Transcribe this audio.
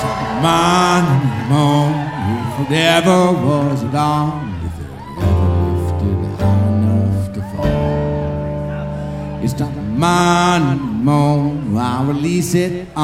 Mine anymore. If it ever was gone, if it ever lifted high enough to fall, it's not mine anymore. I'll release it.